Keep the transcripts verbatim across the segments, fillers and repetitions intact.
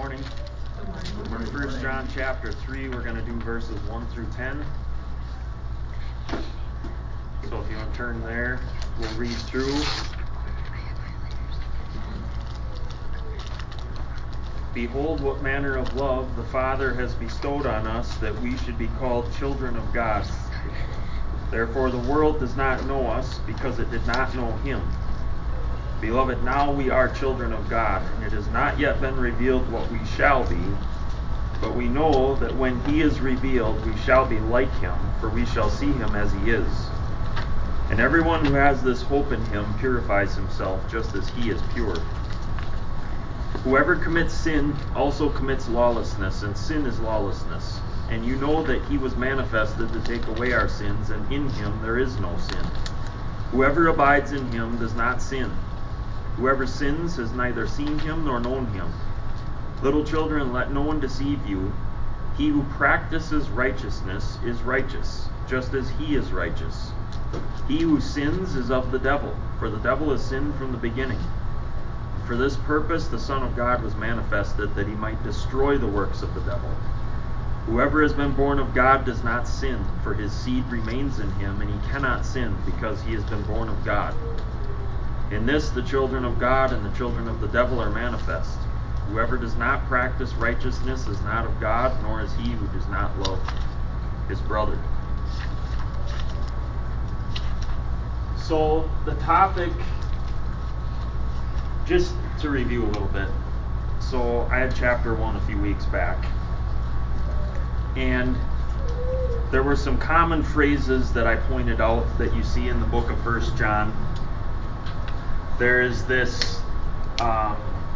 morning. Good morning. We're in First John chapter three. We're going to do verses one through ten. So if you want to turn there, we'll read through. Behold, what manner of love the Father has bestowed on us, that we should be called children of God. Therefore the world does not know us, because it did not know him. Beloved, now we are children of God, and it has not yet been revealed what we shall be. But we know that when he is revealed, we shall be like him, for we shall see him as he is. And everyone who has this hope in him purifies himself, just as he is pure. Whoever commits sin also commits lawlessness, and sin is lawlessness. And you know that he was manifested to take away our sins, and in him there is no sin. Whoever abides in him does not sin. Whoever sins has neither seen him nor known him. Little children, let no one deceive you. He who practices righteousness is righteous, just as he is righteous. He who sins is of the devil, for the devil has sinned from the beginning. For this purpose the Son of God was manifested, that he might destroy the works of the devil. Whoever has been born of God does not sin, for his seed remains in him, and he cannot sin, because he has been born of God. In this the children of God and the children of the devil are manifest. Whoever does not practice righteousness is not of God, nor is he who does not love his brother. So the topic, just to review a little bit. So I had chapter one a few weeks back, and there were some common phrases that I pointed out that you see in the book of First John. There is this um,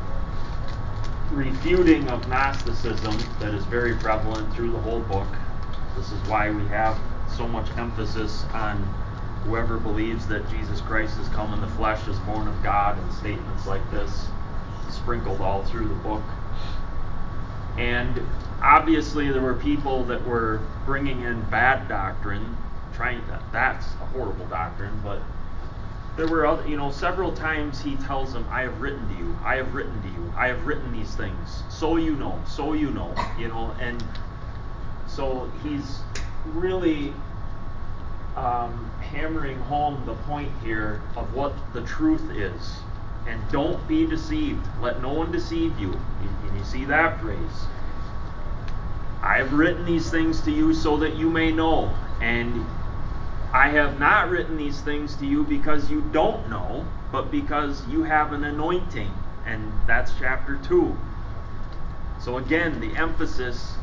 refuting of Gnosticism that is very prevalent through the whole book. This is why we have so much emphasis on whoever believes that Jesus Christ has come in the flesh is born of God, and statements like this sprinkled all through the book. And obviously there were people that were bringing in bad doctrine, trying to, that's a horrible doctrine, but there were other, you know, several times he tells them, I have written to you, I have written to you, I have written these things, so you know, so you know, you know, and so he's really um, hammering home the point here of what the truth is. And don't be deceived. Let no one deceive you. And you see that phrase. I have written these things to you so that you may know. And I have not written these things to you because you don't know, but because you have an anointing. And that's chapter two. So again, the emphasis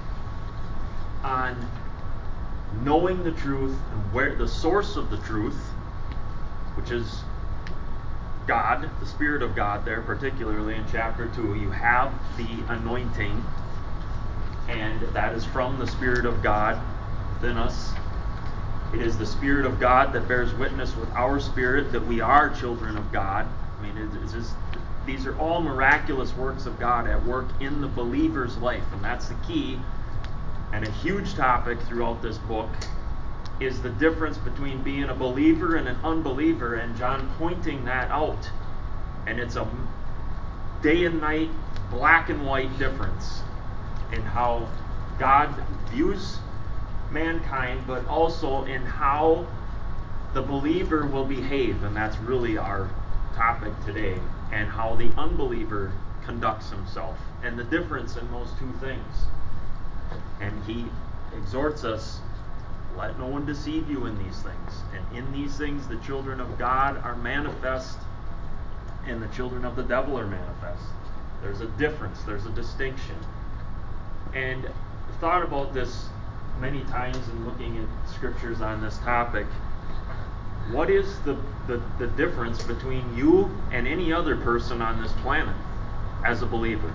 on knowing the truth and where the source of the truth, which is God, the Spirit of God there, particularly in chapter two. You have the anointing, and that is from the Spirit of God within us. It is the Spirit of God that bears witness with our spirit that we are children of God. I mean, it's just, these are all miraculous works of God at work in the believer's life, and that's the key. And a huge topic throughout this book is the difference between being a believer and an unbeliever, and John pointing that out. And it's a day and night, black and white difference in how God views mankind, but also in how the believer will behave, and that's really our topic today, and how the unbeliever conducts himself, and the difference in those two things. And he exhorts us, let no one deceive you in these things. And in these things the children of God are manifest, and the children of the devil are manifest. There's a difference, there's a distinction. And I've thought about this many times in looking at scriptures on this topic. What is the, the, the difference between you and any other person on this planet as a believer?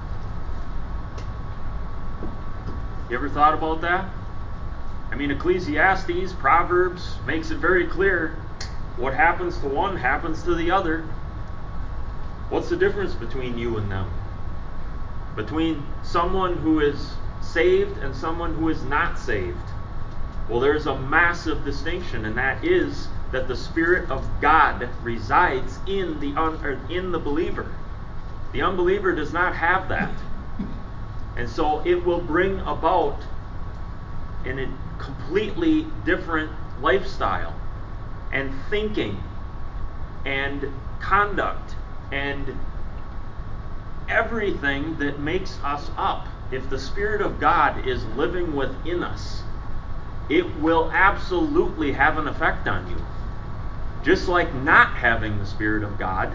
You ever thought about that? I mean, Ecclesiastes, Proverbs makes it very clear what happens to one happens to the other. What's the difference between you and them? Between someone who is saved and someone who is not saved? Well, there's a massive distinction, and that is that the Spirit of God resides in the un, or in the believer. The unbeliever does not have that. And so it will bring about in a completely different lifestyle and thinking and conduct and everything that makes us up. If the Spirit of God is living within us, it will absolutely have an effect on you. Just like not having the Spirit of God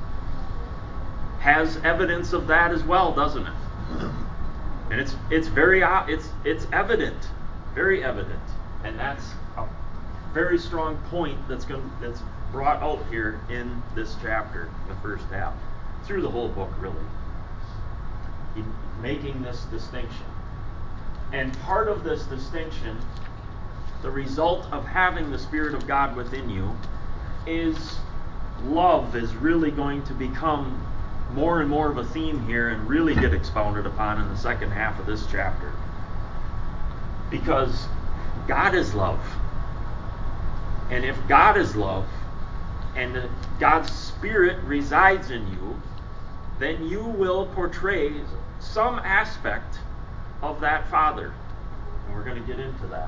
has evidence of that as well, doesn't it? And it's it's very it's it's evident, very evident, and that's a very strong point that's going that's brought out here in this chapter, the first half, through the whole book, really. He, making this distinction, and part of this distinction, the result of having the Spirit of God within you, is love is really going to become more and more of a theme here and really get expounded upon in the second half of this chapter. Because God is love. And if God is love, and God's Spirit resides in you, then you will portray some aspect of that Father. And we're going to get into that.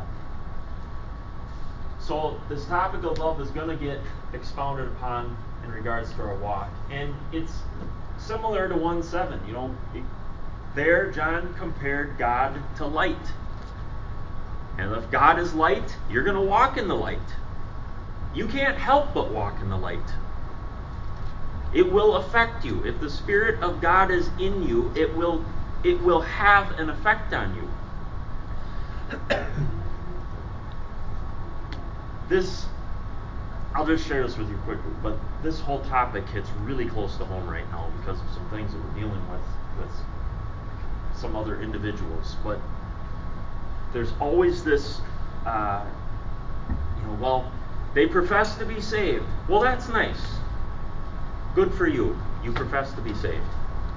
So this topic of love is going to get expounded upon in regards to our walk. And it's similar to one seven. You know, there John compared God to light. And if God is light, you're going to walk in the light. You can't help but walk in the light. It will affect you. If the Spirit of God is in you, it will it will have an effect on you. This, I'll just share this with you quickly, but this whole topic hits really close to home right now because of some things that we're dealing with with some other individuals. But there's always this, uh, you know, well, they profess to be saved. Well, that's nice. Good for you. You profess to be saved.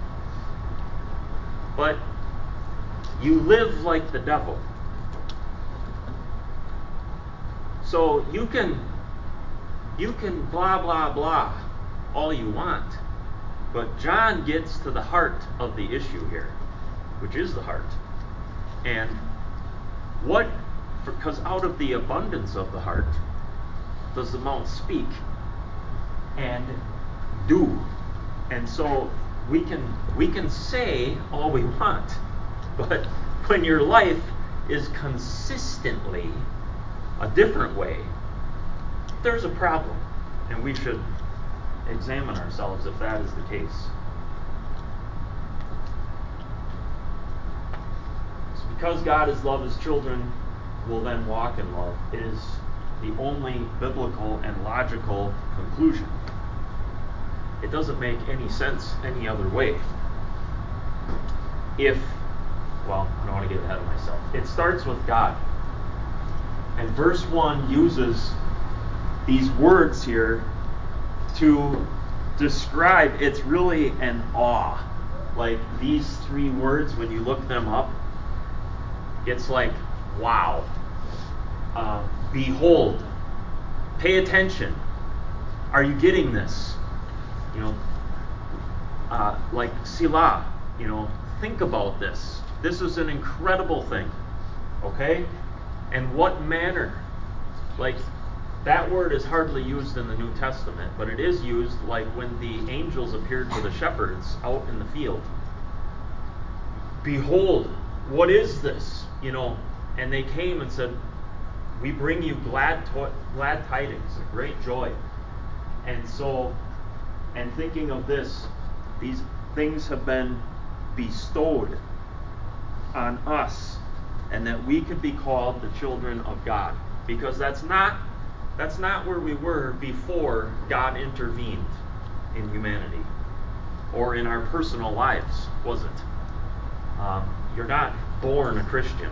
But you live like the devil. So you can you can blah blah blah all you want. But John gets to the heart of the issue here, which is the heart. And what, because out of the abundance of the heart does the mouth speak and do. And so we can we can say all we want, but when your life is consistently a different way, there's a problem, and we should examine ourselves if that is the case. It's because God is love, His children will then walk in love is the only biblical and logical conclusion. It doesn't make any sense any other way. If, well, I don't want to get ahead of myself. It starts with God. And verse one uses these words here to describe, it's really an awe. Like these three words, when you look them up, it's like, wow. Uh, behold. Pay attention. Are you getting this? You know, uh, like Selah, you know, think about this. This is an incredible thing. Okay? And what manner? Like, that word is hardly used in the New Testament, but it is used like when the angels appeared to the shepherds out in the field. Behold, what is this? You know, and they came and said, we bring you glad to- glad tidings, a great joy. And so, and thinking of this, these things have been bestowed on us, and that we could be called the children of God, because that's not that's not where we were before God intervened in humanity or in our personal lives, was it? Um, you're not born a Christian.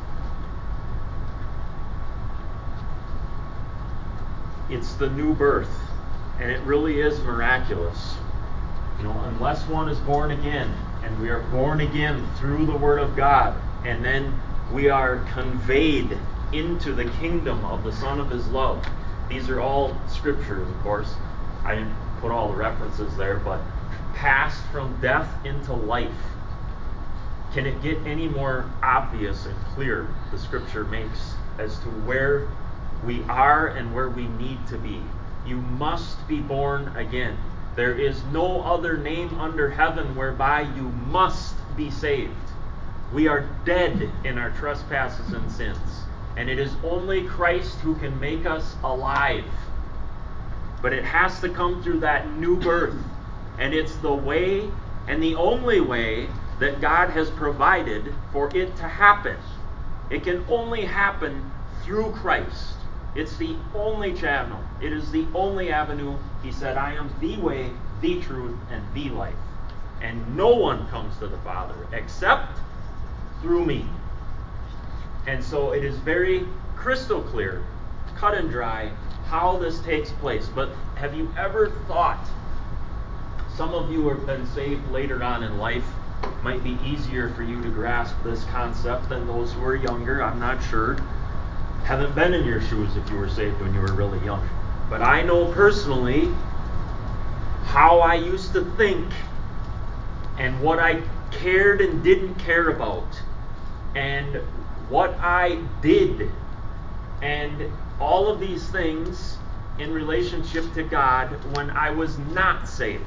It's the new birth, and it really is miraculous. You know, unless one is born again, and we are born again through the Word of God, and then we are conveyed into the kingdom of the Son of His love. These are all scriptures, of course. I didn't put all the references there, but passed from death into life. Can it get any more obvious and clear, the Scripture makes, as to where we are and where we need to be? You must be born again. There is no other name under heaven whereby you must be saved. We are dead in our trespasses and sins, and it is only Christ who can make us alive. But it has to come through that new birth, and it's the way and the only way that God has provided for it to happen. It can only happen through Christ. It's the only channel. It is the only avenue. He said, I am the way, the truth, and the life. And no one comes to the Father except through me. And so it is very crystal clear, cut and dry, how this takes place. But have you ever thought, some of you have been saved later on in life, might be easier for you to grasp this concept than those who are younger, I'm not sure. Haven't been in your shoes if you were saved when you were really young. But I know personally how I used to think and what I cared and didn't care about and what I did and all of these things in relationship to God when I was not saved.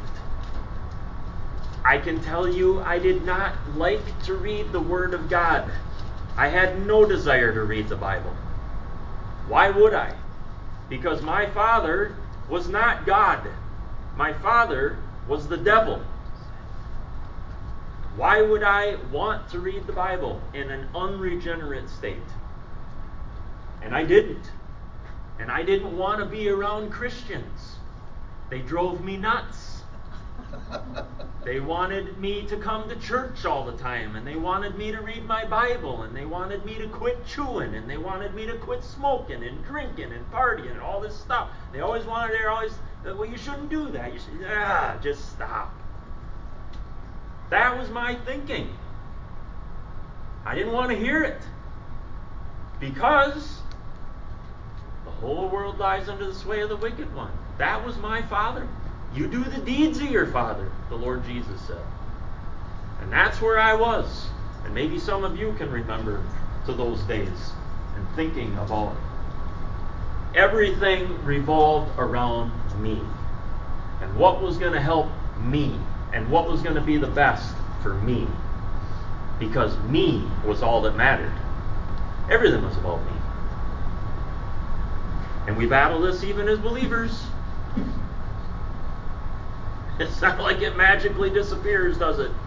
I can tell you I did not like to read the Word of God. I had no desire to read the Bible. Why would I? Because my father was not God. My father was the devil. Why would I want to read the Bible in an unregenerate state? And I didn't. And I didn't want to be around Christians. They drove me nuts. They wanted me to come to church all the time, and they wanted me to read my Bible, and they wanted me to quit chewing, and they wanted me to quit smoking and drinking and partying and all this stuff. They always wanted, they're always, well, you shouldn't do that. You should, ah, just stop. That was my thinking. I didn't want to hear it. Because the whole world lies under the sway of the wicked one. That was my father. You do the deeds of your father, the Lord Jesus said. And that's where I was. And maybe some of you can remember to those days and thinking about everything revolved around me. And what was going to help me. And what was going to be the best for me. Because me was all that mattered. Everything was about me. And we battle this even as believers. It's not like it magically disappears, does it?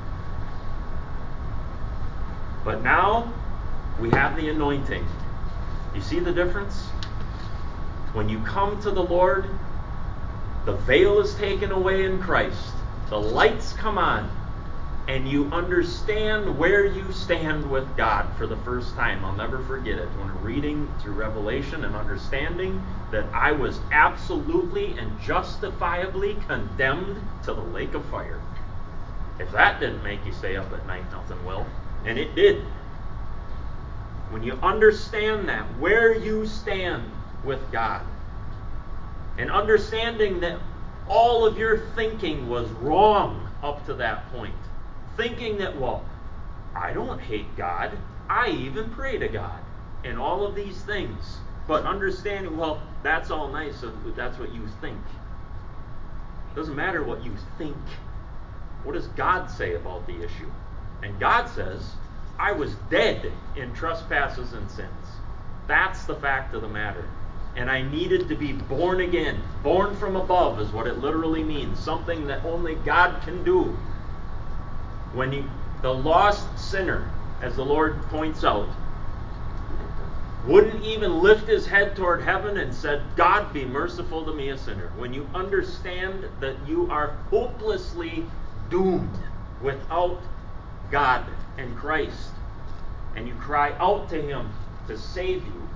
But now, we have the anointing. You see the difference? When you come to the Lord, the veil is taken away in Christ. The lights come on. And you understand where you stand with God for the first time. I'll never forget it. When reading through Revelation and understanding that I was absolutely and justifiably condemned to the lake of fire. If that didn't make you stay up at night, nothing will. And it did. When you understand that, where you stand with God, and understanding that all of your thinking was wrong up to that point. Thinking that, well, I don't hate God. I even pray to God. And all of these things. But understanding, well, that's all nice. So that's what you think. It doesn't matter what you think. What does God say about the issue? And God says, I was dead in trespasses and sins. That's the fact of the matter. And I needed to be born again. Born from above is what it literally means. Something that only God can do. When he, the lost sinner, as the Lord points out, wouldn't even lift his head toward heaven and said, God, be merciful to me, a sinner. When you understand that you are hopelessly doomed without God and Christ, and you cry out to him to save you,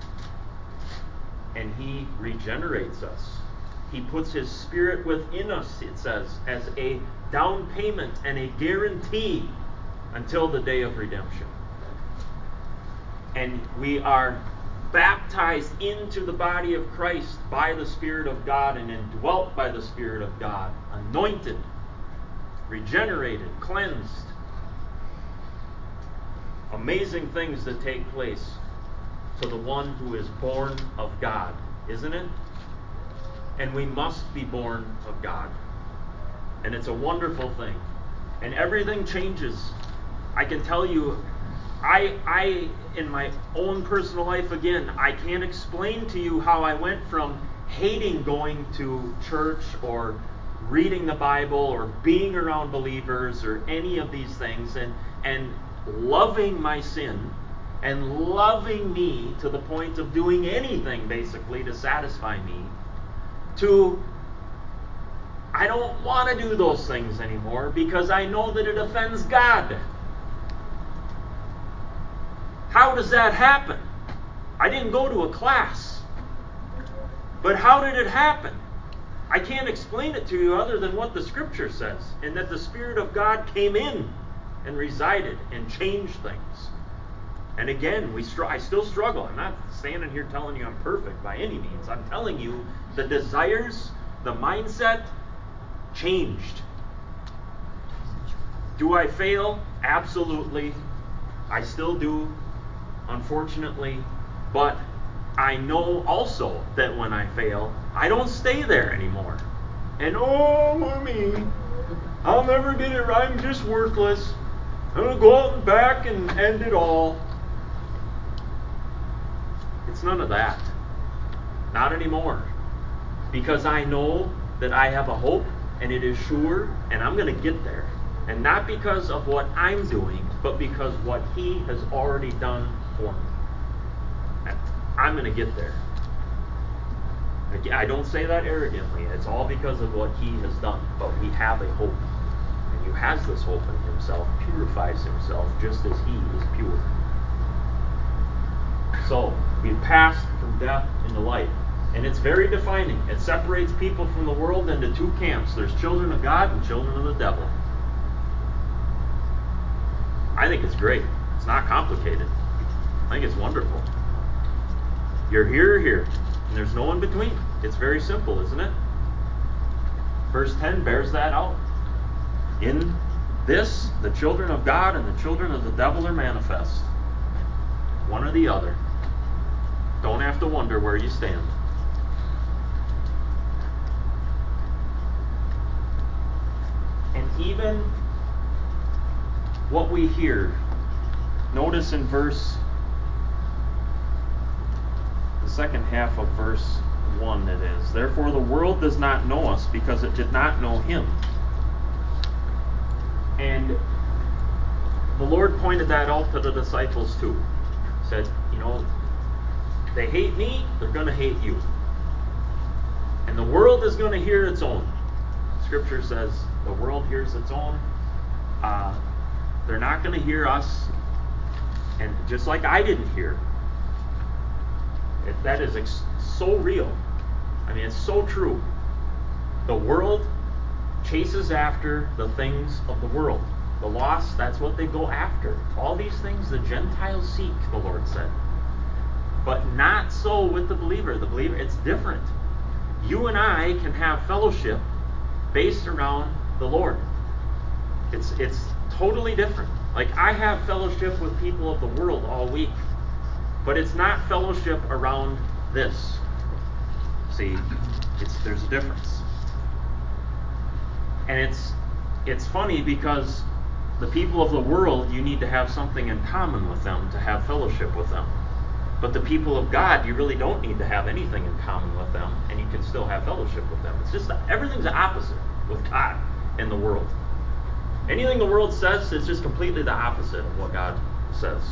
and he regenerates us. He puts his Spirit within us, it says, as a down payment and a guarantee until the day of redemption. And we are baptized into the body of Christ by the Spirit of God and indwelt by the Spirit of God, anointed, regenerated, cleansed. amazing things that take place to the one who is born of God, isn't it? And we must be born of God. And it's a wonderful thing. And everything changes. I can tell you, I, I, in my own personal life, again, I can't explain to you how I went from hating going to church or reading the Bible or being around believers or any of these things, and, and loving my sin and loving me to the point of doing anything basically to satisfy me, to I don't want to do those things anymore because I know that it offends God. How does that happen? I didn't go to a class. But how did it happen? I can't explain it to you other than what the Scripture says, and that the Spirit of God came in and resided and changed things. And again, we str- I still struggle. I'm not standing here telling you I'm perfect by any means. I'm telling you the desires, the mindset changed. Do I fail? Absolutely. I still do, unfortunately. But I know also that when I fail, I don't stay there anymore. And oh, mommy, I'll never get it right. I'm just worthless. I'm going to go out and back and end it all. It's none of that. Not anymore. Because I know that I have a hope, and it is sure, and I'm going to get there. And not because of what I'm doing, but because what He has already done for me. I'm going to get there. I don't say that arrogantly. It's all because of what He has done. But we have a hope. And who has this hope in Himself purifies himself just as He is pure. So, we've passed from death into life. And it's very defining. It separates people from the world into two camps. There's children of God and children of the devil. I think it's great. It's not complicated. I think it's wonderful. You're here or here, and there's no in between. It's very simple, isn't it? Verse ten bears that out. In this, the children of God and the children of the devil are manifest. One or the other. Don't have to wonder where you stand. And even what we hear, notice in verse, the second half of verse one it is, therefore the world does not know us because it did not know Him. And the Lord pointed that out to the disciples too. He said, you know, they hate me, they're going to hate you. And the world is going to hear its own. Scripture says the world hears its own. Uh, they're not going to hear us. And just like I didn't hear. It, that is ex- so real. I mean, it's so true. The world chases after the things of the world. The lost, that's what they go after. All these things the Gentiles seek, the Lord said. But not so with the believer. The believer, it's different. You and I can have fellowship based around the Lord. It's it's totally different. Like, I have fellowship with people of the world all week, but it's not fellowship around this. See, it's there's a difference. And it's it's funny because the people of the world, you need to have something in common with them to have fellowship with them. But the people of God, you really don't need to have anything in common with them, and you can still have fellowship with them. It's just that everything's the opposite with God and the world. Anything the world says is just completely the opposite of what God says.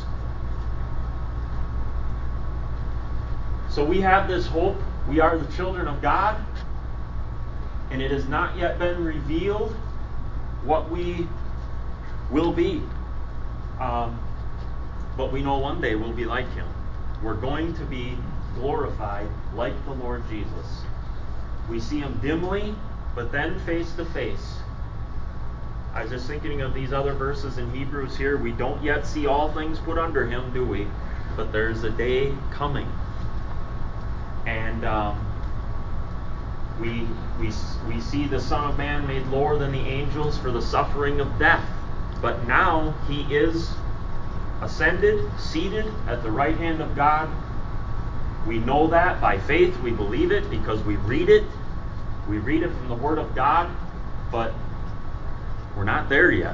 So we have this hope. We are the children of God, and it has not yet been revealed what we will be. Um, but we know one day we'll be like Him. We're going to be glorified like the Lord Jesus. We see Him dimly, but then face to face. I was just thinking of these other verses in Hebrews here. We don't yet see all things put under Him, do we? But there's a day coming. And um, we, we, we see the Son of Man made lower than the angels for the suffering of death. But now He is ascended, seated at the right hand of God. We know that by faith. We believe it because we read it. We read it from the Word of God, but we're not there yet.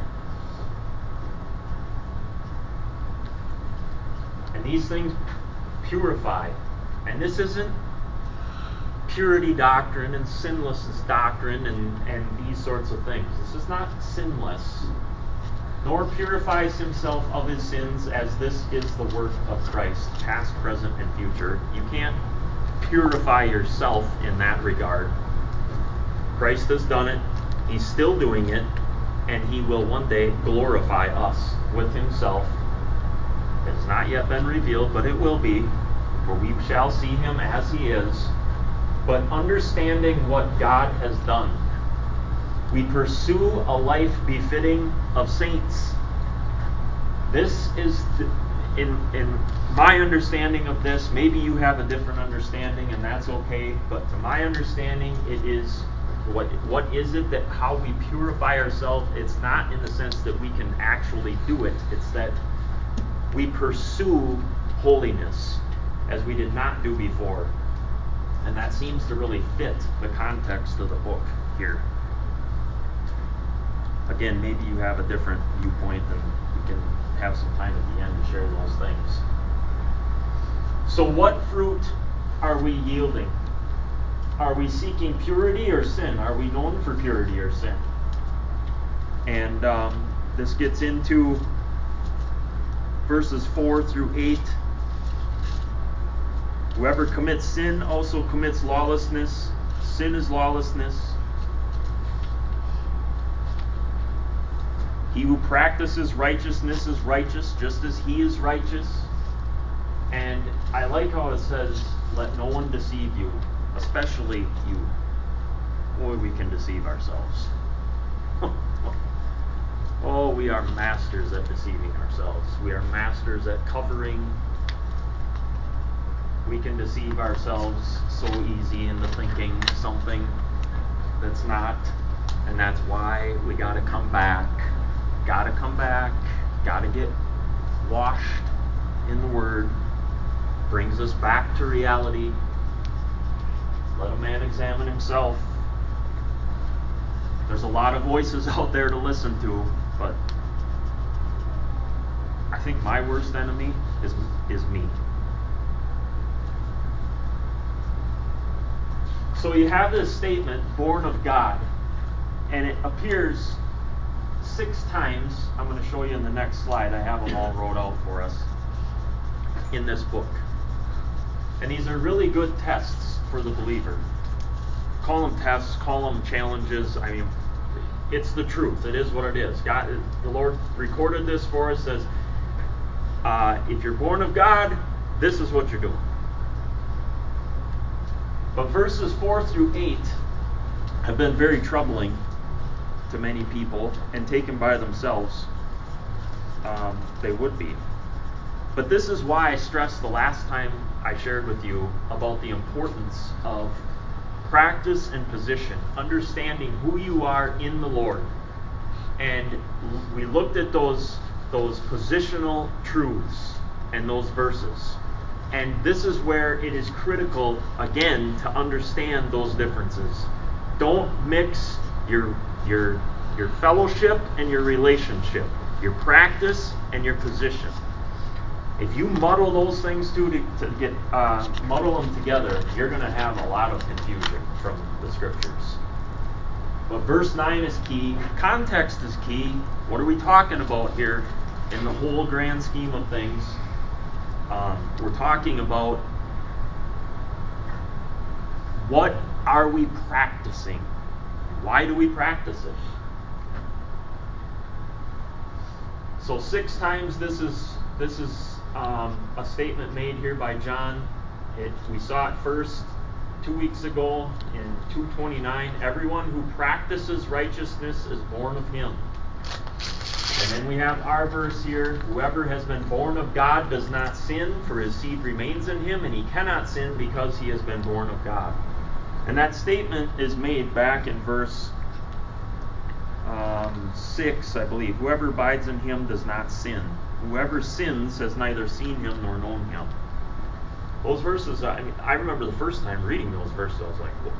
And these things purify. And this isn't purity doctrine and sinlessness doctrine and, and these sorts of things. This is not sinless, nor purifies himself of his sins, as this is the work of Christ, past, present, and future. You can't purify yourself in that regard. Christ has done it. He's still doing it. And he will one day glorify us with himself. It has not yet been revealed, but it will be, for we shall see him as he is. But understanding what God has done, we pursue a life befitting of saints. This is, the, in, in my understanding of this, maybe you have a different understanding, and that's okay, but to my understanding, it is, what what is it that how we purify ourselves? It's not in the sense that we can actually do it. It's that we pursue holiness as we did not do before. And that seems to really fit the context of the book here. Again, maybe you have a different viewpoint, and we can have some time at the end to share those things. So what fruit are we yielding? Are we seeking purity or sin? Are we known for purity or sin? And um, this gets into verses four through eight. Whoever commits sin also commits lawlessness. Sin is lawlessness. He who practices righteousness is righteous, just as he is righteous. And I like how it says, let no one deceive you, especially you. Boy, we can deceive ourselves. Oh, we are masters at deceiving ourselves. We are masters at covering. We can deceive ourselves so easy into thinking something that's not. And that's why we got to come back. Got to come back. Got to get washed in the Word. Brings us back to reality. Let a man examine himself. There's a lot of voices out there to listen to, but I think my worst enemy is is me. So you have this statement, born of God, and it appears six times. I'm going to show you in the next slide. I have them all wrote out for us in this book. And these are really good tests for the believer. Call them tests, call them challenges. I mean, it's the truth. It is what it is. God, the Lord recorded this for us. Says, uh, if you're born of God, this is what you're doing. But verses four through eight have been very troubling to many people, and taken by themselves, um, they would be. But this is why I stressed the last time I shared with you about the importance of practice and position, understanding who you are in the Lord. And we looked at those, those positional truths and those verses. And this is where it is critical, again, to understand those differences. Don't mix your your your fellowship and your relationship, your practice and your position. If you muddle those things two to, to get uh, muddle them together, you're going to have a lot of confusion from the scriptures. But verse nine is key. Context is key. What are we talking about here in the whole grand scheme of things? Um, we're talking about what are we practicing? Why do we practice it? So six times this is this is um, a statement made here by John. It, we saw it first two weeks ago in two twenty-nine. Everyone who practices righteousness is born of him. And then we have our verse here. Whoever has been born of God does not sin, for his seed remains in him, and he cannot sin because he has been born of God. And that statement is made back in verse um, six, I believe. Whoever abides in him does not sin. whoever sins has neither seen him nor known him. Those verses, I mean, I remember the first time reading those verses, I was like, well,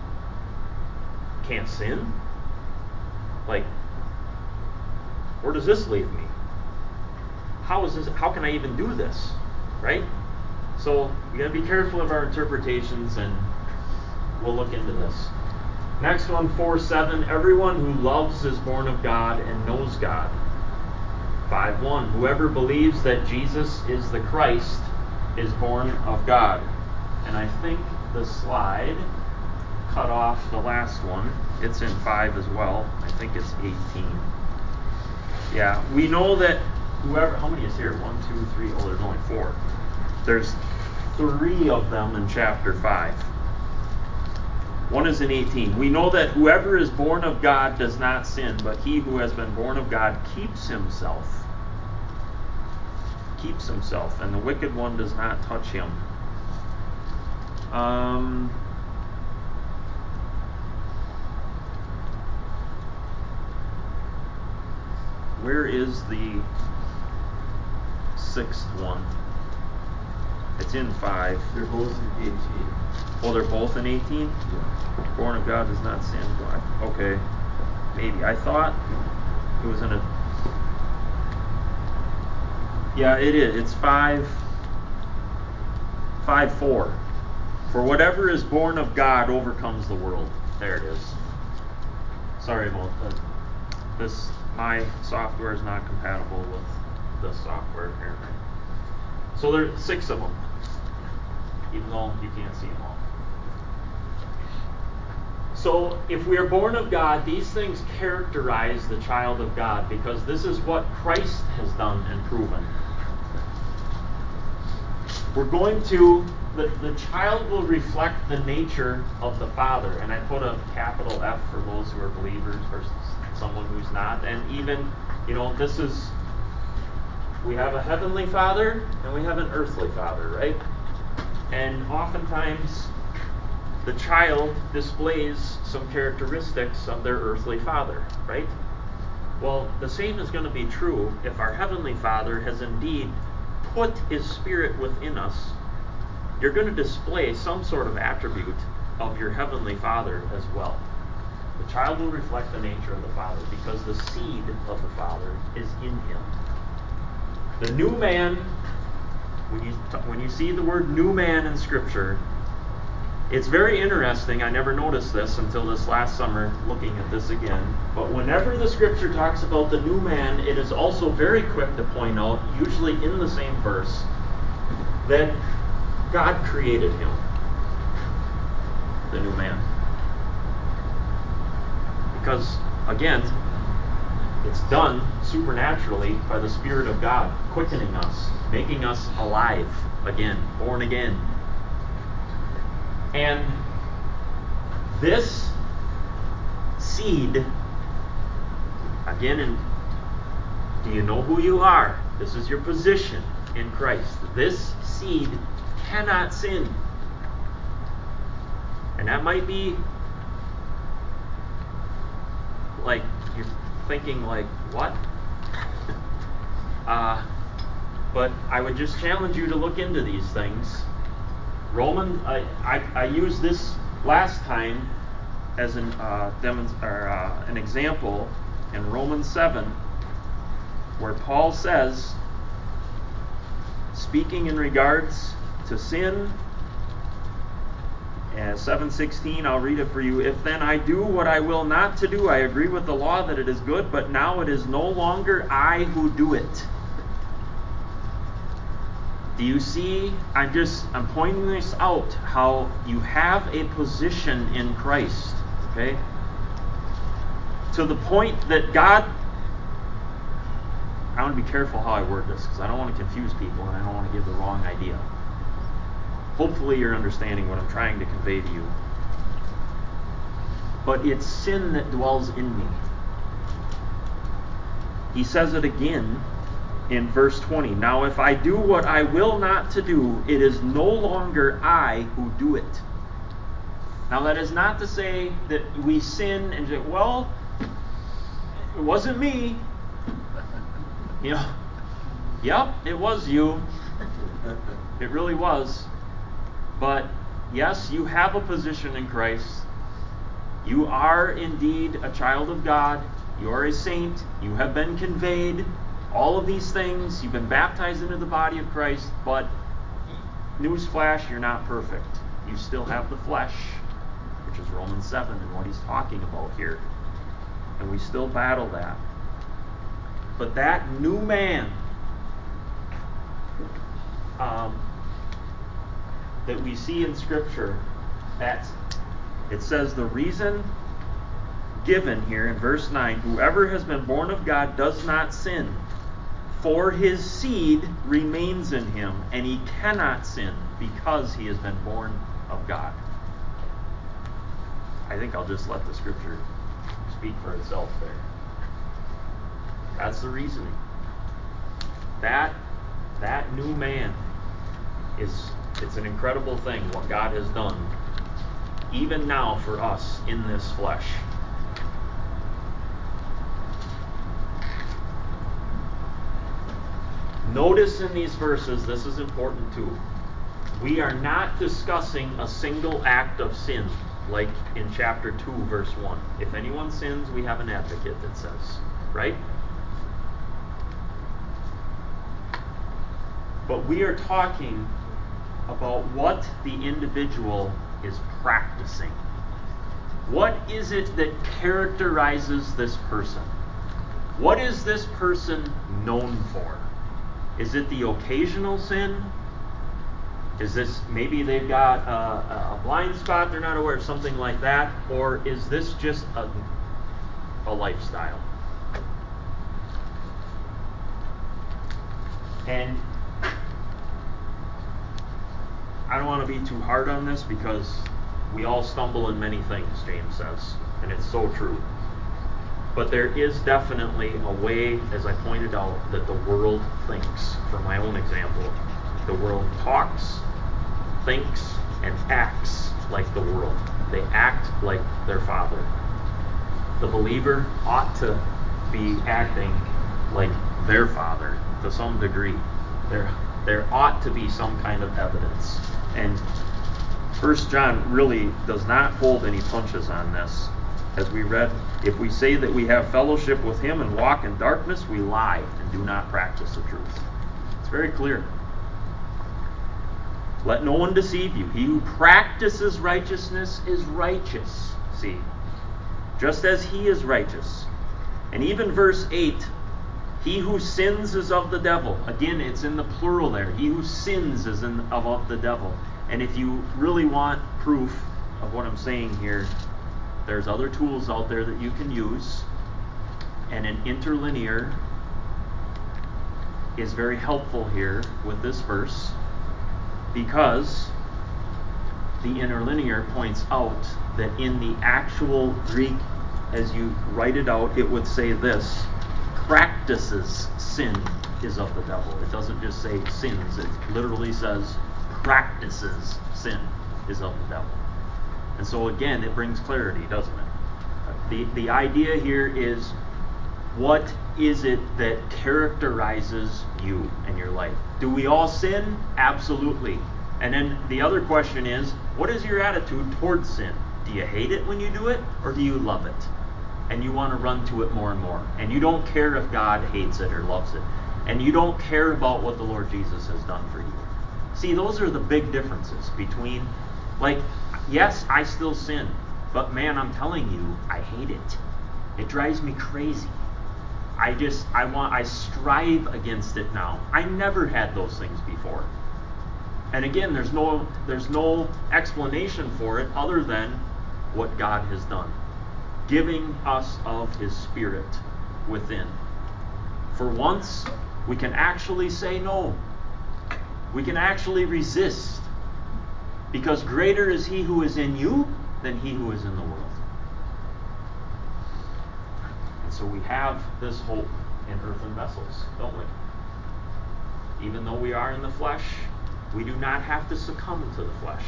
can't sin? Like, where does this leave me? How is this? How can I even do this? Right? So we got to be careful of our interpretations, and we'll look into this. Next one, four seven. Everyone who loves is born of God and knows God. five one. Whoever believes that Jesus is the Christ is born of God. And I think the slide cut off the last one. It's in five as well. I think it's eighteen. Yeah, we know that whoever, how many is here? One, two, three. Oh, there's only four. There's three of them in chapter five. One is in eighteen. We know that whoever is born of God does not sin, but he who has been born of God keeps himself. Keeps himself, and the wicked one does not touch him. Um, where is the sixth one? It's in five. They're both in eighteen. Oh, they're both in eighteen? Yeah. Born of God does not sin. Okay. Maybe. I thought it was in a... Yeah, it is. It's five... five four. For whatever is born of God overcomes the world. There it is. Sorry about that. This, my software is not compatible with this software apparently. So there's six of them, even though you can't see them all. So if we are born of God, these things characterize the child of God, because this is what Christ has done and proven. We're going to, the, the child will reflect the nature of the Father. And I put a capital F for those who are believers versus someone who's not. And even, you know, this is, we have a heavenly Father and we have an earthly Father, right? And oftentimes the child displays some characteristics of their earthly father, right? Well, the same is going to be true if our heavenly Father has indeed put his Spirit within us. You're going to display some sort of attribute of your heavenly Father as well. The child will reflect the nature of the Father because the seed of the Father is in him. The new man, when you when you see the word new man in Scripture, it's very interesting. I never noticed this until this last summer looking at this again. But whenever the Scripture talks about the new man, it is also very quick to point out, usually in the same verse, that God created him, the new man. Because, again, it's done supernaturally by the Spirit of God, quickening us, making us alive again, born again. And this seed, again, in, do you know who you are? This is your position in Christ. This seed cannot sin. And that might be like, you're thinking like, what? uh, but I would just challenge you to look into these things. Roman, I, I, I used this last time as an uh, demonst- or, uh, an example in Romans seven, where Paul says, speaking in regards to sin, uh, seven sixteen, I'll read it for you. If then I do what I will not to do, I agree with the law that it is good, but now it is no longer I who do it. Do you see? I'm just, I'm pointing this out, how you have a position in Christ, okay? To the point that God, I want to be careful how I word this, because I don't want to confuse people and I don't want to give the wrong idea. Hopefully you're understanding what I'm trying to convey to you. But it's sin that dwells in me. He says it again in verse twenty. Now if I do what I will not to do, it is no longer I who do it. Now that is not to say that we sin and say, well, it wasn't me. You know, Yep, it was you. It really was. But yes, you have a position in Christ. You are indeed a child of God. You are a saint. You have been conveyed. All of these things. You've been baptized into the body of Christ. But newsflash, you're not perfect. You still have the flesh, which is Romans seven and what he's talking about here. And we still battle that. But that new man um, that we see in Scripture, that's, it says the reason given here in verse nine, whoever has been born of God does not sin, for his seed remains in him, and he cannot sin because he has been born of God. I think I'll just let the Scripture speak for itself there. That's the reasoning. That that new man is, it's an incredible thing what God has done, even now for us in this flesh. Notice in these verses, this is important too. We are not discussing a single act of sin, like in chapter two, verse one. If anyone sins, we have an advocate, it says, right? But we are talking about what the individual is practicing. What is it that characterizes this person? What is this person known for? Is it the occasional sin? Is this, maybe they've got a, a blind spot, they're not aware of something like that? Or is this just a, a lifestyle? And I don't want to be too hard on this because we all stumble in many things, James says, and it's so true. But there is definitely a way, as I pointed out, that the world thinks. For my own example, the world talks, thinks, and acts like the world. They act like their father. The believer ought to be acting like their father to some degree. There, there ought to be some kind of evidence. And First John really does not hold any punches on this. As we read, if we say that we have fellowship with him and walk in darkness, we lie and do not practice the truth. It's very clear. Let no one deceive you. He who practices righteousness is righteous. See, just as he is righteous. And even verse eight, he who sins is of the devil. Again, it's in the plural there. He who sins is in, of, of the devil. And if you really want proof of what I'm saying here, there's other tools out there that you can use. And an interlinear is very helpful here with this verse, because the interlinear points out that in the actual Greek, as you write it out, it would say this: practices sin is of the devil. It doesn't just say sins. It literally says practices sin is of the devil. And so again, it brings clarity, doesn't it? The, the idea here is, what is it that characterizes you and your life? Do we all sin? Absolutely. And then the other question is, what is your attitude towards sin? Do you hate it when you do it, or do you love it? And you want to run to it more and more. And you don't care if God hates it or loves it. And you don't care about what the Lord Jesus has done for you. See, those are the big differences between, like, yes, I still sin. But man, I'm telling you, I hate it. It drives me crazy. I just, I want, I strive against it now. I never had those things before. And again, there's no, there's no explanation for it other than what God has done, giving us of his Spirit within. For once, we can actually say no. We can actually resist, because greater is he who is in you than he who is in the world. And so we have this hope in earthen vessels, don't we? Even though we are in the flesh, we do not have to succumb to the flesh.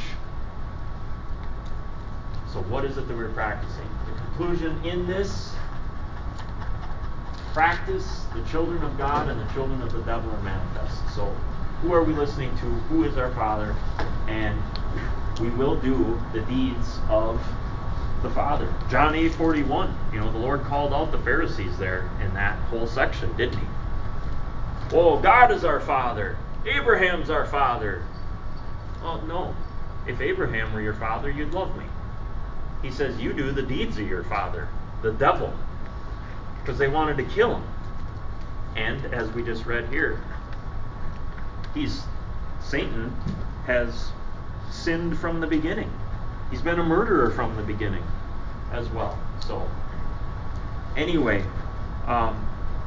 So what is it that we're practicing? The conclusion in this practice, the children of God and the children of the devil are manifest. So who are we listening to? Who is our Father? And we will do the deeds of the Father. John eight forty-one, you know, the Lord called out the Pharisees there in that whole section, didn't he? Oh, God is our Father. Abraham's our Father. Well, no. If Abraham were your father, you'd love me. He says, you do the deeds of your father, the devil, because they wanted to kill him. And as we just read here, he's Satan has sinned from the beginning. He's been a murderer from the beginning as well. So, anyway, um,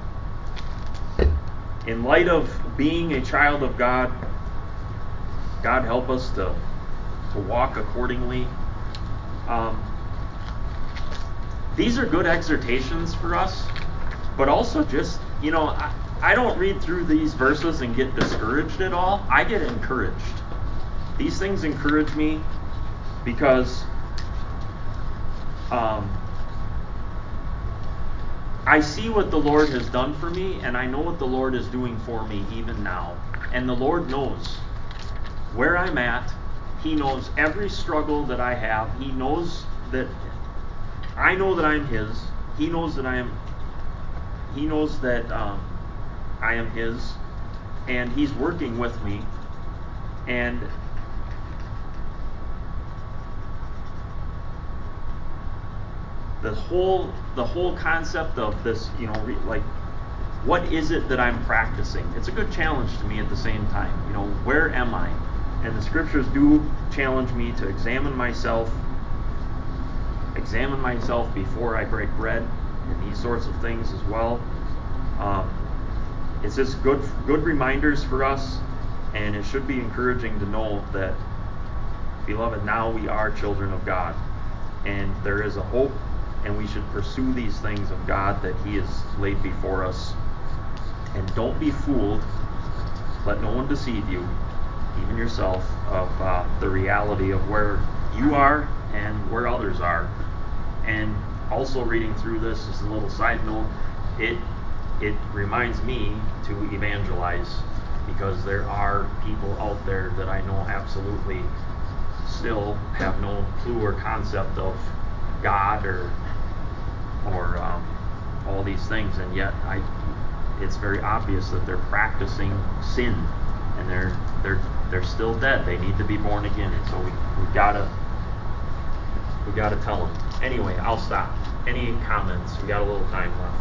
in light of being a child of God, God help us to, to walk accordingly. Um, these are good exhortations for us, but also just, you know, I, I don't read through these verses and get discouraged at all. I get encouraged. These things encourage me because um, I see what the Lord has done for me, and I know what the Lord is doing for me even now. And the Lord knows where I'm at. He knows every struggle that I have. He knows that I know that I'm His. He knows that I am. He knows that um, I am His, and He's working with me. And the whole the whole concept of this, you know, re, like, what is it that I'm practicing? It's a good challenge to me at the same time. You know, where am I? And the scriptures do challenge me to examine myself, examine myself before I break bread, and these sorts of things as well. Um, it's just good, good reminders for us, and it should be encouraging to know that, beloved, now we are children of God, and there is a hope, and we should pursue these things of God that He has laid before us. And don't be fooled. Let no one deceive you, even yourself, of uh, the reality of where you are and where others are. And also, reading through this, just a little side note, it it reminds me to evangelize, because there are people out there that I know absolutely still have no clue or concept of God or or um, all these things, and yet I it's very obvious that they're practicing sin, and they're they're they're still dead. They need to be born again. And so we we gotta we gotta tell them. Anyway, I'll stop. Any comments? We got a little time left.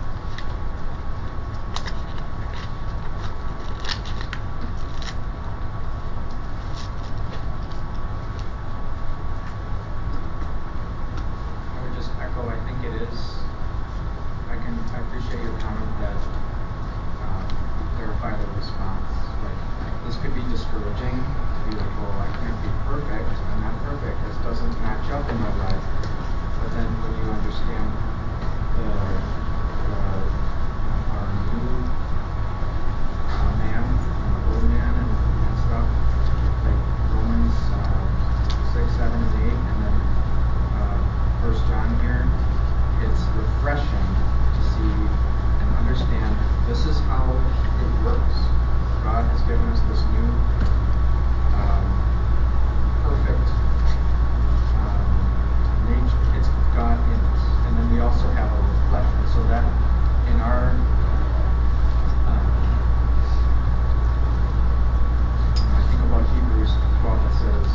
I would just echo. I think it is. I can. I appreciate your comment that um, you clarify the response. Like, this could be discouraging to be like, well, I can't be perfect. I'm not perfect. This doesn't match up in my life. But then when you understand the, the our new uh, man and the old man and, and stuff, like Romans uh, six, seven, and eight, and then uh, First John here, it's refreshing to see and understand this is how it works. God has given us this new um, perfect um, nature. It's God in us. And then we also have a flesh. And so that in our um, I think about Hebrews twelve, it says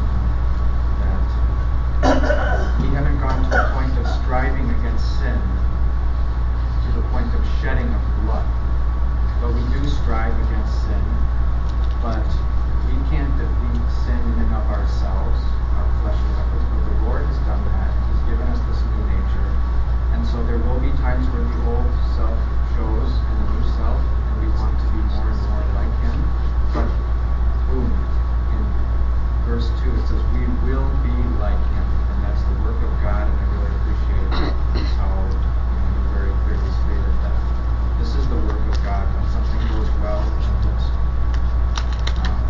that we haven't gone to the point of striving against sin, to the point of shedding of blood. But we do strive against sin, but we can't defeat sin in and of ourselves, our fleshly efforts, but the Lord has done that. He's given us this new nature. And so there will be times where the old self shows and the new self, and we want to be more and more like Him. But boom, in verse two it says, we will be like Him. And that's the work of God, and I really appreciate how you know, you very clearly stated that this is the work of God. When something goes well and looks um,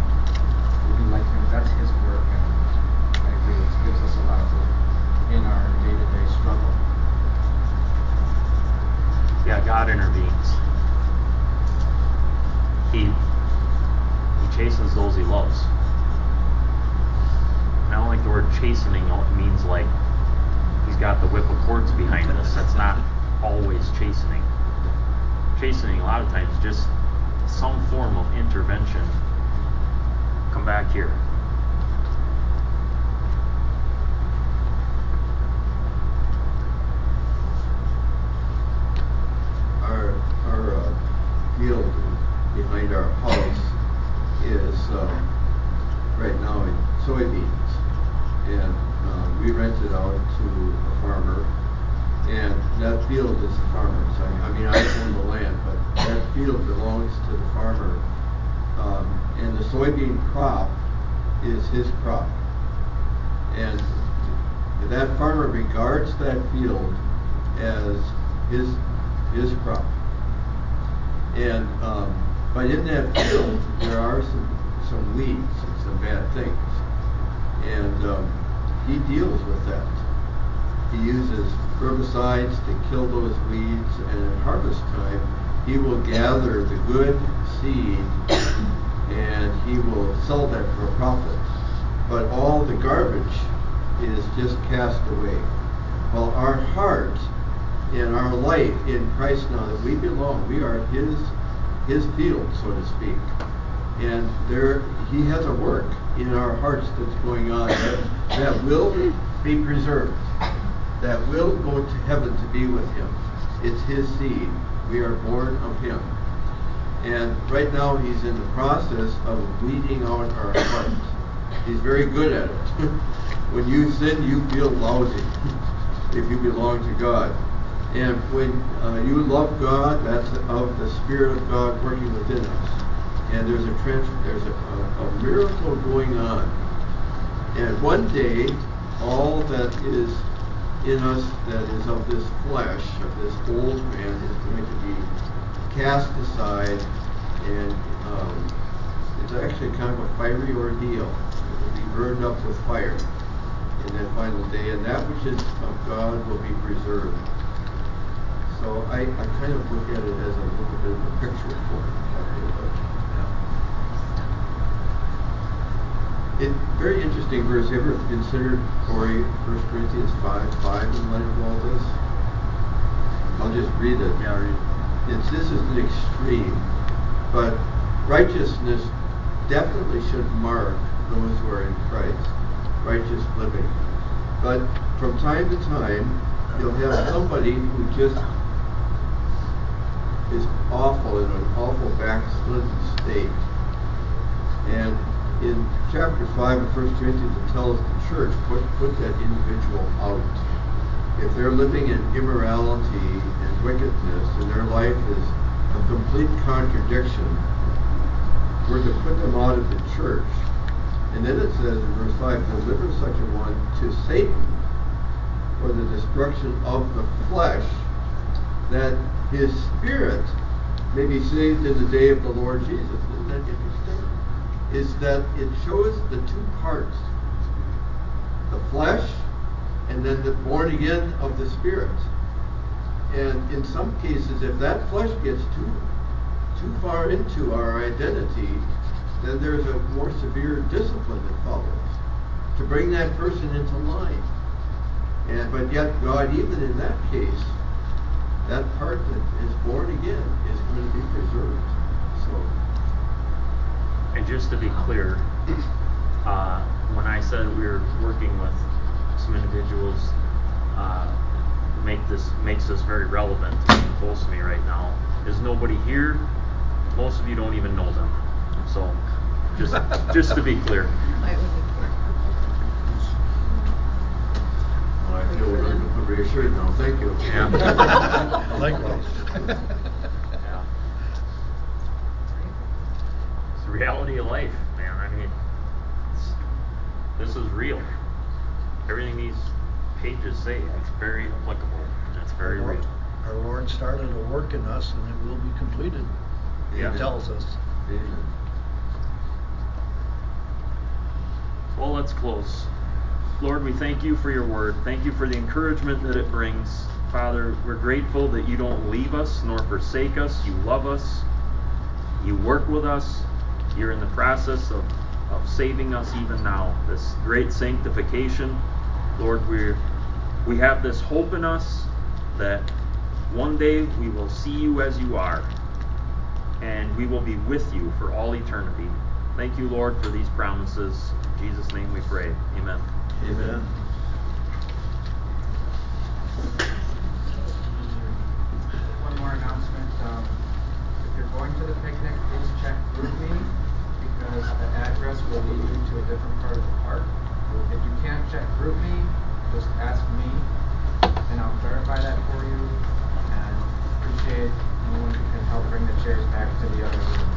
he he chastens those he loves. And I don't think the word chastening means like he's got the whip of cords behind us. That's not always chastening. Chastening a lot of times just some form of intervention. Come back here. Our our uh, field behind our house is um, right now soybeans, and uh, we rent it out to a farmer, and that field is the farmer's. I, I mean, I own the land, but that field belongs to the farmer, um, and the soybean crop is his crop, and that farmer regards that field as his his crop. And um, but in that field there are some some weeds and some bad things, and um, he deals with that. He uses herbicides to kill those weeds, and at harvest time he will gather the good seed and he will sell that for a profit. But all the garbage is just cast away. Well, our heart and our life in Christ now, that we belong, we are his his field, so to speak. And there he has a work in our hearts that's going on that, that will be preserved, that will go to heaven to be with him. It's his seed. We are born of him. And right now he's in the process of weeding out our hearts. He's very good at it. When you sin, you feel lousy if you belong to God. And when uh, you love God, that's of the Spirit of God working within us. And there's a trans- there's a, a, a miracle going on. And one day, all that is in us that is of this flesh, of this old man, is going to be cast aside, and um, it's actually kind of a fiery ordeal. It will be burned up with fire in that final day, and that which is of God will be preserved. So I, I kind of look at it as a little bit of a picture for it. It very interesting verse. You ever considered, Corey, First Corinthians five five in light of all this? I'll just read it. Yeah, read it. It's, this is an extreme, but righteousness definitely should mark those who are in Christ, righteous living. But from time to time, you'll have somebody who just is awful, in an awful backslidden state. And in chapter five of First Corinthians, it tells the church, put, put that individual out. If they're living in immorality and wickedness, and their life is a complete contradiction, we're to put them out of the church. And then it says in verse five, deliver such a one to Satan for the destruction of the flesh, that his spirit may be saved in the day of the Lord Jesus. Isn't that interesting? Is that it shows the two parts, the flesh and then the born again of the spirit. And in some cases, if that flesh gets too too far into our identity, then there's a more severe discipline that follows to bring that person into line. And but yet God, even in that case, that part that is born again is going to be preserved. So, and just to be clear, uh, when I said we were working with some individuals, uh, make this makes this very relevant and close to me right now. There's nobody here. Most of you don't even know them. So, just just to be clear. well, I feel reassured now. Thank you. Yeah. Likewise. Yeah. It's the reality of life, man. I mean, it's, this is real. Everything these pages say, it's very applicable, and it's very Our Lord, real. our Lord started a work in us, and it will be completed. Yeah. He tells us. Amen. Well, let's close. Lord, we thank you for your word. Thank you for the encouragement that it brings. Father, we're grateful that you don't leave us nor forsake us. You love us. You work with us. You're in the process of, of saving us even now. This great sanctification. Lord, we we have this hope in us that one day we will see you as you are, and we will be with you for all eternity. Thank you, Lord, for these promises. In Jesus' name we pray. Amen. Amen. One more announcement. Um, if you're going to the picnic, please check GroupMe, because the address will lead you to a different part of the park. If you can't check GroupMe, just ask me, and I'll clarify that for you. And appreciate anyone who can help bring the chairs back to the other room.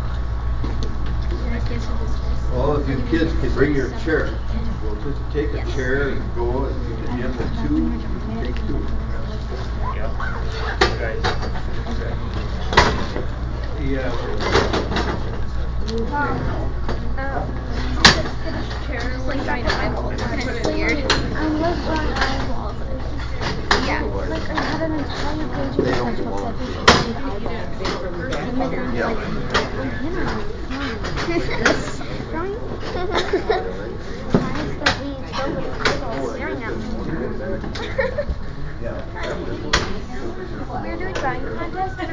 All of you kids can bring your chair. We'll just take a chair and go, and you can have the two, you can take two. Yeah. Okay. Yeah. Chairs like giant eyeballs. It's kind of weird. I love drawing eyeballs. Yeah. Like I had an entire page of They don't sketchbooks belong that to they and then I'm like, oh, you know, this drawing? Why is the lead so staring at me? Yeah. We're doing drawing contest.